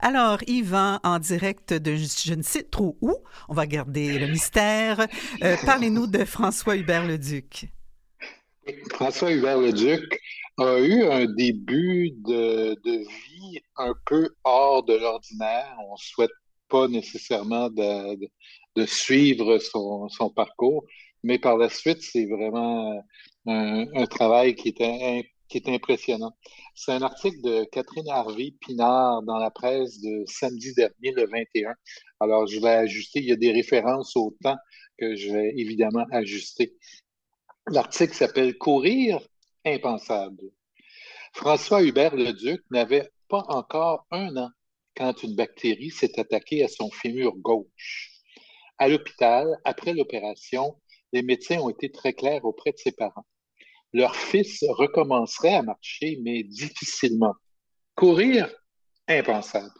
Alors, Yvan, en direct de je ne sais trop où, on va garder le mystère. Parlez-nous de François Hubert-Leduc. François Hubert-Leduc a eu un début de vie un peu hors de l'ordinaire. On ne souhaite pas nécessairement de suivre son parcours, mais par la suite, c'est vraiment un travail qui est impressionnant. C'est un article de Catherine Harvey-Pinard dans la presse de samedi dernier, le 21. Alors, je vais ajuster. Il y a des références au temps que je vais évidemment ajuster. L'article s'appelle Courir, impensable. François Hubert-Leduc n'avait pas encore 1 an quand une bactérie s'est attaquée à son fémur gauche. À l'hôpital, après l'opération, les médecins ont été très clairs auprès de ses parents. Leur fils recommencerait à marcher, mais difficilement. Courir, impensable.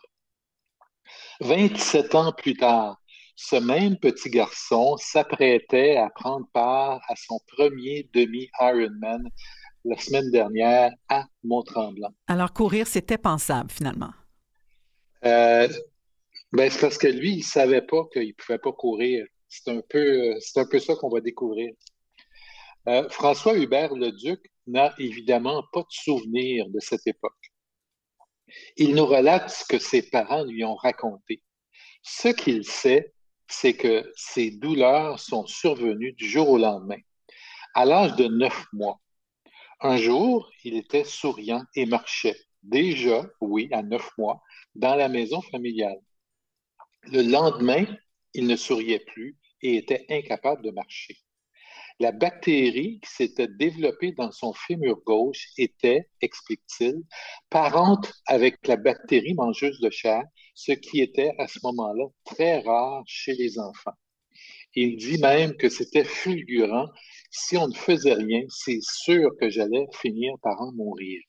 27 ans plus tard, ce même petit garçon s'apprêtait à prendre part à son premier demi-Ironman la semaine dernière à Mont-Tremblant. Alors, courir, c'était pensable, finalement. Euh, c'est parce que lui, il ne savait pas qu'il ne pouvait pas courir. C'est un peu ça qu'on va découvrir. François Hubert-Leduc n'a évidemment pas de souvenir de cette époque. Il nous relate ce que ses parents lui ont raconté. Ce qu'il sait, c'est que ces douleurs sont survenues du jour au lendemain. À l'âge de 9 mois, un jour, il était souriant et marchait, déjà, oui, à 9 mois, dans la maison familiale. Le lendemain, il ne souriait plus et était incapable de marcher. La bactérie qui s'était développée dans son fémur gauche était, explique-t-il, parente avec la bactérie mangeuse de chair, ce qui était à ce moment-là très rare chez les enfants. Il dit même que c'était fulgurant. Si on ne faisait rien, c'est sûr que j'allais finir par en mourir.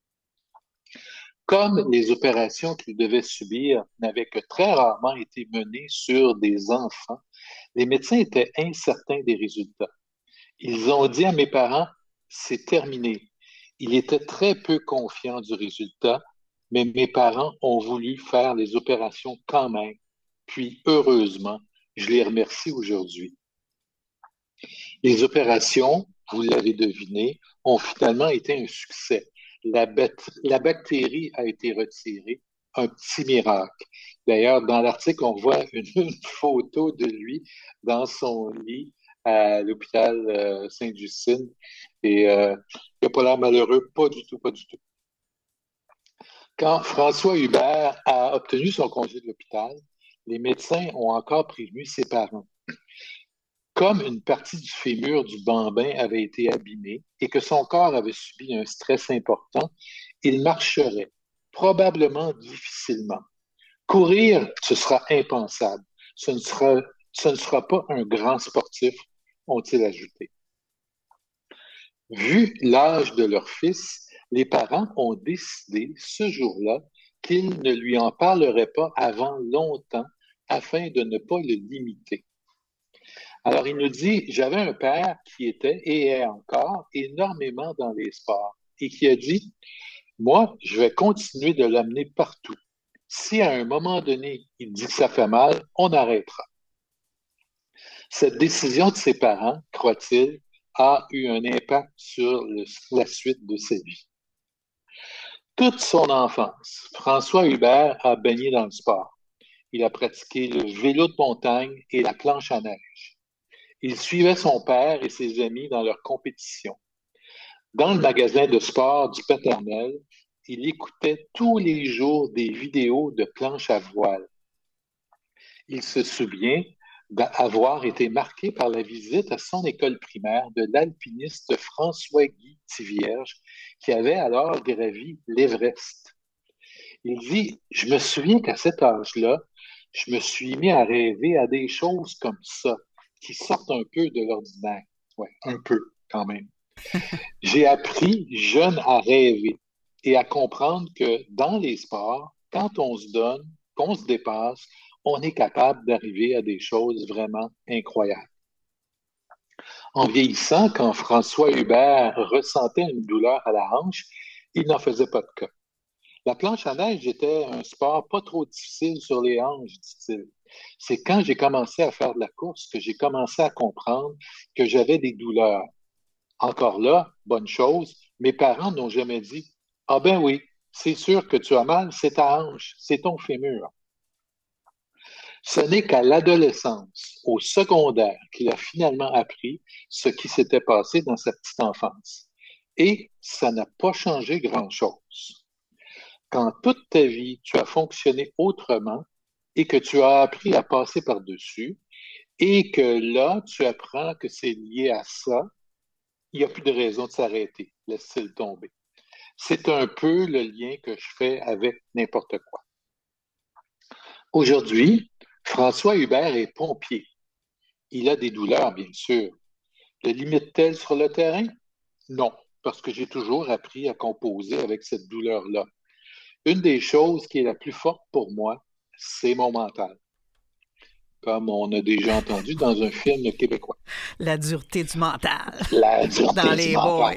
Comme les opérations qu'il devait subir n'avaient que très rarement été menées sur des enfants, les médecins étaient incertains des résultats. Ils ont dit à mes parents, c'est terminé. Il était très peu confiant du résultat, mais mes parents ont voulu faire les opérations quand même. Puis, heureusement, je les remercie aujourd'hui. Les opérations, vous l'avez deviné, ont finalement été un succès. La bactérie a été retirée, un petit miracle. D'ailleurs, dans l'article, on voit une photo de lui dans son lit à l'hôpital Sainte-Justine. Et il n'a pas l'air malheureux, pas du tout, pas du tout. Quand François Hubert a obtenu son congé de l'hôpital, les médecins ont encore prévenu ses parents. Comme une partie du fémur du bambin avait été abîmée et que son corps avait subi un stress important, il marcherait, probablement difficilement. Courir, ce sera impensable. Ce ne sera pas un grand sportif, ont-ils ajouté. Vu l'âge de leur fils, les parents ont décidé ce jour-là qu'ils ne lui en parleraient pas avant longtemps afin de ne pas le limiter. Alors, il nous dit, j'avais un père qui était et est encore énormément dans les sports et qui a dit, moi, je vais continuer de l'amener partout. Si à un moment donné, il dit que ça fait mal, on arrêtera. Cette décision de ses parents, croit-il, a eu un impact sur la suite de sa vie. Toute son enfance, François Hubert a baigné dans le sport. Il a pratiqué le vélo de montagne et la planche à neige. Il suivait son père et ses amis dans leurs compétitions. Dans le magasin de sport du paternel, il écoutait tous les jours des vidéos de planche à voile. Il se souvient d'avoir été marqué par la visite à son école primaire de l'alpiniste François-Guy Thivierge, qui avait alors gravi l'Everest. Il dit, je me souviens qu'à cet âge-là, je me suis mis à rêver à des choses comme ça, qui sortent un peu de l'ordinaire. Ouais, un peu quand même. J'ai appris jeune à rêver et à comprendre que dans les sports, quand on se donne, qu'on se dépasse, on est capable d'arriver à des choses vraiment incroyables. En vieillissant, quand François Hubert ressentait une douleur à la hanche, il n'en faisait pas de cas. La planche à neige était un sport pas trop difficile sur les hanches, dit-il. C'est quand j'ai commencé à faire de la course que j'ai commencé à comprendre que j'avais des douleurs. Encore là, bonne chose, mes parents n'ont jamais dit: Ah ben oui, c'est sûr que tu as mal, c'est ta hanche, c'est ton fémur. Ce n'est qu'à l'adolescence, au secondaire, qu'il a finalement appris ce qui s'était passé dans sa petite enfance. Et ça n'a pas changé grand-chose. Quand toute ta vie, tu as fonctionné autrement et que tu as appris à passer par-dessus et que là, tu apprends que c'est lié à ça, il n'y a plus de raison de s'arrêter. Laisse-le tomber. C'est un peu le lien que je fais avec n'importe quoi. Aujourd'hui, François Hubert est pompier. Il a des douleurs, bien sûr. Le limite-t-elle sur le terrain? Non, parce que j'ai toujours appris à composer avec cette douleur-là. Une des choses qui est la plus forte pour moi, c'est mon mental, comme on a déjà entendu dans un film québécois. La dureté du mental La dans dureté du les mental. boys.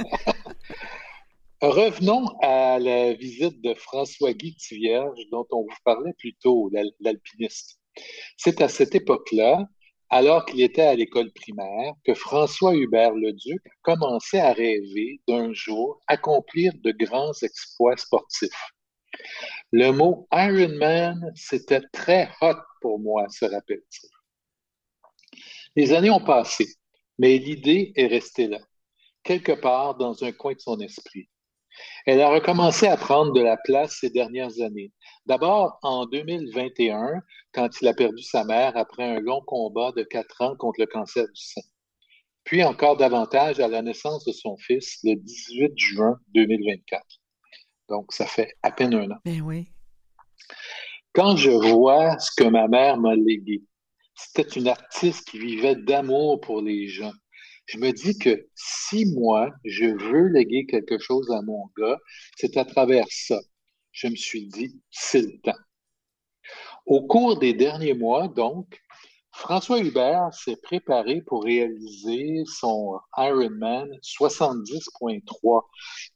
Revenons à la visite de François-Guy Tivierge, dont on vous parlait plus tôt, l'alpiniste. C'est à cette époque-là, alors qu'il était à l'école primaire, que François Hubert Leduc commençait à rêver d'un jour accomplir de grands exploits sportifs. Le mot Ironman, c'était très hot pour moi, se rappelle-t-il. Les années ont passé, mais l'idée est restée là, quelque part dans un coin de son esprit. Elle a recommencé à prendre de la place ces dernières années. D'abord en 2021, quand il a perdu sa mère après un long combat de 4 ans contre le cancer du sein. Puis encore davantage à la naissance de son fils le 18 juin 2024. Donc, ça fait à peine un an. Ben oui. Quand je vois ce que ma mère m'a légué, c'était une artiste qui vivait d'amour pour les gens. Je me dis que si moi, je veux léguer quelque chose à mon gars, c'est à travers ça. Je me suis dit, c'est le temps. Au cours des derniers mois, donc, François Hubert s'est préparé pour réaliser son Ironman 70.3.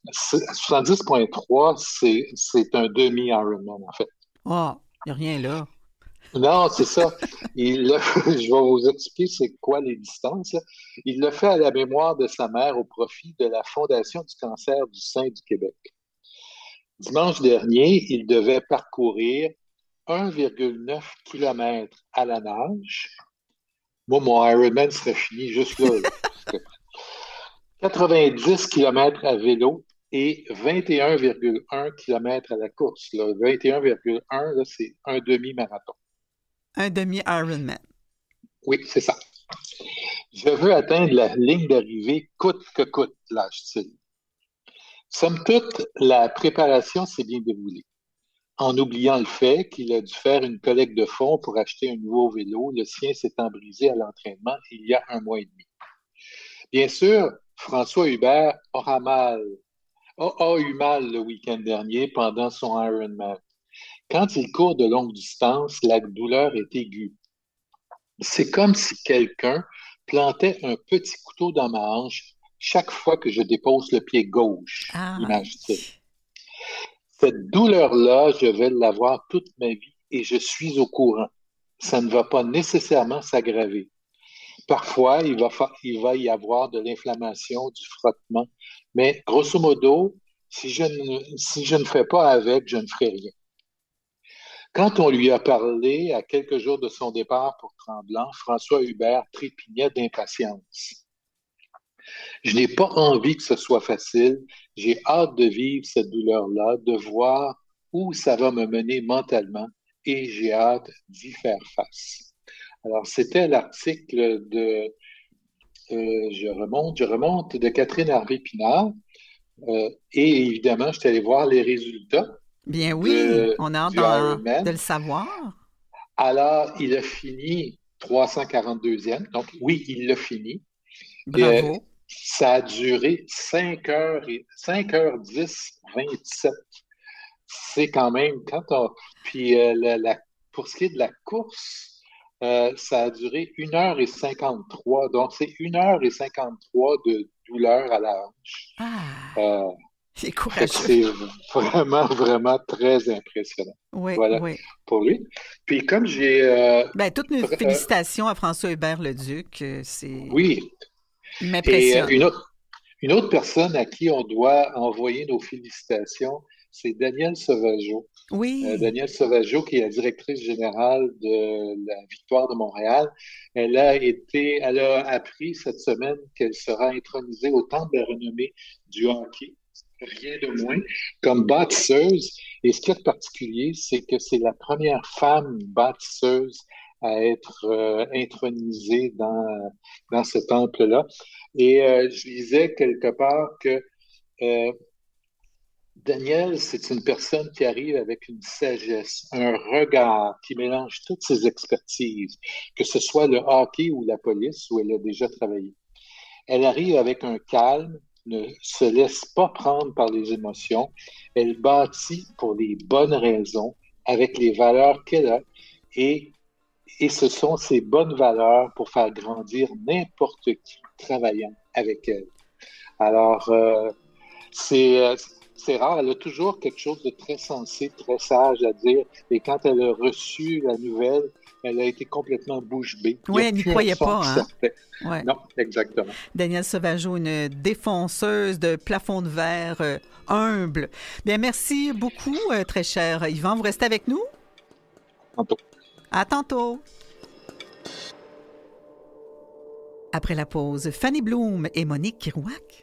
70.3, c'est un demi-Ironman, en fait. Oh, il n'y a rien là. Non, c'est ça. Je vais vous expliquer c'est quoi les distances, là. Il l'a fait à la mémoire de sa mère au profit de la Fondation du cancer du sein du Québec. Dimanche dernier, il devait parcourir 1,9 km à la nage. Moi, mon Ironman serait fini juste là, là. 90 km à vélo et 21,1 km à la course. Là. 21,1, là, c'est un demi-marathon. Un demi-Ironman. Oui, c'est ça. Je veux atteindre la ligne d'arrivée coûte que coûte, lâche-t-il. Somme toute, la préparation s'est bien déroulée. En oubliant le fait qu'il a dû faire une collecte de fonds pour acheter un nouveau vélo, le sien s'étant brisé à l'entraînement il y a un mois et demi. Bien sûr, François Hubert a eu mal le week-end dernier pendant son Ironman. Quand il court de longue distance, la douleur est aiguë. C'est comme si quelqu'un plantait un petit couteau dans ma hanche chaque fois que je dépose le pied gauche, Ah, imagine-t-il. Cette douleur-là, je vais l'avoir toute ma vie et je suis au courant. Ça ne va pas nécessairement s'aggraver. Parfois, il va y avoir de l'inflammation, du frottement, mais grosso modo, si je ne fais pas avec, je ne ferai rien. Quand on lui a parlé à quelques jours de son départ pour Tremblant, François Hubert trépignait d'impatience. Je n'ai pas envie que ce soit facile. J'ai hâte de vivre cette douleur-là, de voir où ça va me mener mentalement et j'ai hâte d'y faire face. Alors, c'était l'article je remonte de Catherine Harvey-Pinard. Et évidemment, je suis allé voir les résultats bien oui, on a hâte du Ironman. de le savoir. Alors, il a fini 342e. Donc, oui, il l'a fini. Et, Bravo. ça a duré 5 heures 10, 27. C'est quand même quand on. Puis pour ce qui est de la course, ça a duré 1 heure et 53. Donc, c'est 1 heure et 53 de douleur à la hanche. Ah, Euh, Il est Fait que courageux. c'est vraiment, vraiment très impressionnant. Oui, Voilà oui. pour lui. Puis comme j'ai... Ben, toutes nos euh, félicitations à François Hubert-Leduc. oui, Il et m'impressionne. une autre personne à qui on doit envoyer nos félicitations, c'est Danielle Sauvageau. Oui, Danielle Sauvageau, qui est la directrice générale de la Victoire de Montréal, elle a appris cette semaine qu'elle sera intronisée au Temple de la renommée du hockey, rien de moins, comme bâtisseuse. Et ce qui est particulier, c'est que c'est la première femme bâtisseuse à être intronisée dans ce temple-là. Et je lisais quelque part que euh, Daniel, c'est une personne qui arrive avec une sagesse, un regard qui mélange toutes ses expertises, que ce soit le hockey ou la police où elle a déjà travaillé. Elle arrive avec un calme, ne se laisse pas prendre par les émotions. Elle bâtit pour les bonnes raisons, avec les valeurs qu'elle a, et, et ce sont ces bonnes valeurs pour faire grandir n'importe qui travaillant avec elle. Alors, c'est c'est rare, elle a toujours quelque chose de très sensé, très sage à dire. Et quand elle a reçu la nouvelle, elle a été complètement bouche bée. Il n'y oui, a elle n'y plus un croyait son pas, qui hein? sortait. Ouais. Non, exactement. Danielle Sauvageau, une défonceuse de plafond de verre humble. Bien, merci beaucoup, très cher Yvan. Vous restez avec nous? Tantôt. À tantôt. Après la pause, Fanny Bloom et Monique Kirouac.